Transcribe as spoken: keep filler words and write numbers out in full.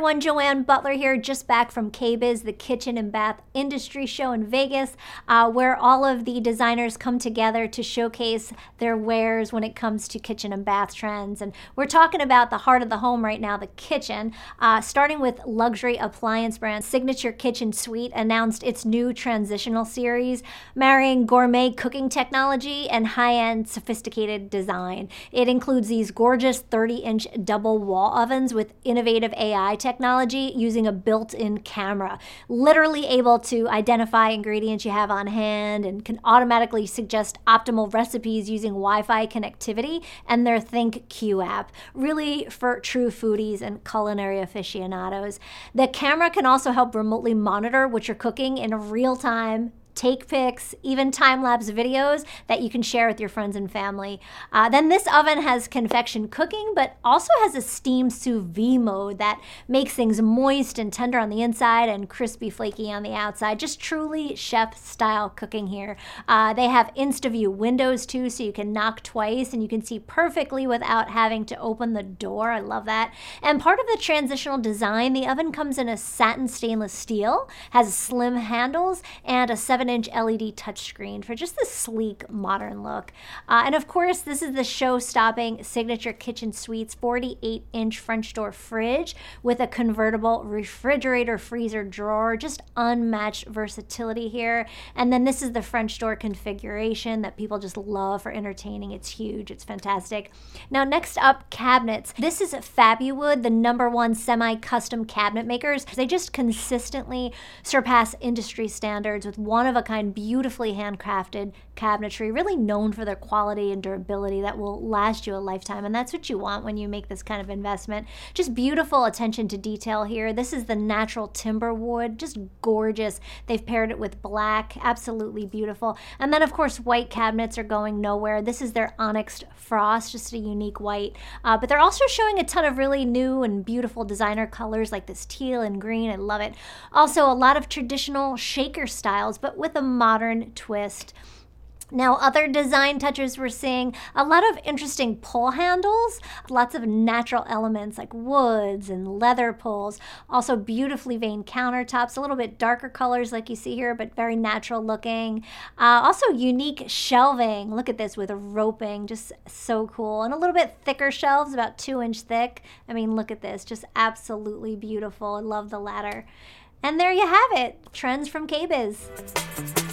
everyone, Joanne Butler here, just back from KBIS, the Kitchen and Bath Industry Show in Vegas, uh, where all of the designers come together to showcase their wares when it comes to kitchen and bath trends. And we're talking about the heart of the home right now, the kitchen, uh, starting with luxury appliance brand Signature Kitchen Suite announced its new transitional series, marrying gourmet cooking technology and high-end sophisticated design. It includes these gorgeous thirty-inch double wall ovens with innovative A I technology using a built-in camera, literally able to identify ingredients you have on hand and can automatically suggest optimal recipes using Wi-Fi connectivity and their ThinkQ app, really for true foodies and culinary aficionados. The camera can also help remotely monitor what you're cooking in real time, take pics, even time-lapse videos that you can share with your friends and family. Uh, then this oven has convection cooking, but also has a steam sous vide mode that makes things moist and tender on the inside and crispy flaky on the outside. Just truly chef-style cooking here. Uh, they have InstaView windows too, so you can knock twice and you can see perfectly without having to open the door. I love that. And part of the transitional design, the oven comes in a satin stainless steel, has slim handles, and a seven inch L E D touchscreen for just this sleek, modern look. Uh, and of course, this is the show-stopping Signature Kitchen Suite's forty-eight inch French door fridge with a convertible refrigerator freezer drawer. Just unmatched versatility here. And then this is the French door configuration that people just love for entertaining. It's huge. It's fantastic. Now, next up, cabinets. This is Fabuwood, the number one semi-custom cabinet makers. They just consistently surpass industry standards with one of a kind, beautifully handcrafted cabinetry, really known for their quality and durability that will last you a lifetime. And that's what you want when you make this kind of investment. Just beautiful attention to detail here. This is the natural timber wood, just gorgeous. They've paired it with black, absolutely beautiful. And then of course, white cabinets are going nowhere. This is their Onyx Frost, just a unique white. Uh, but they're also showing a ton of really new and beautiful designer colors like this teal and green. I love it. Also, a lot of traditional shaker styles, but with a modern twist. Now, other design touches we're seeing, a lot of interesting pull handles, lots of natural elements like woods and leather pulls, also beautifully veined countertops, a little bit darker colors like you see here, but very natural looking. Uh, also unique shelving, look at this with roping, just so cool. And a little bit thicker shelves, about two inch thick. I mean, look at this, just absolutely beautiful. I love the ladder. And there you have it, trends from KBIS.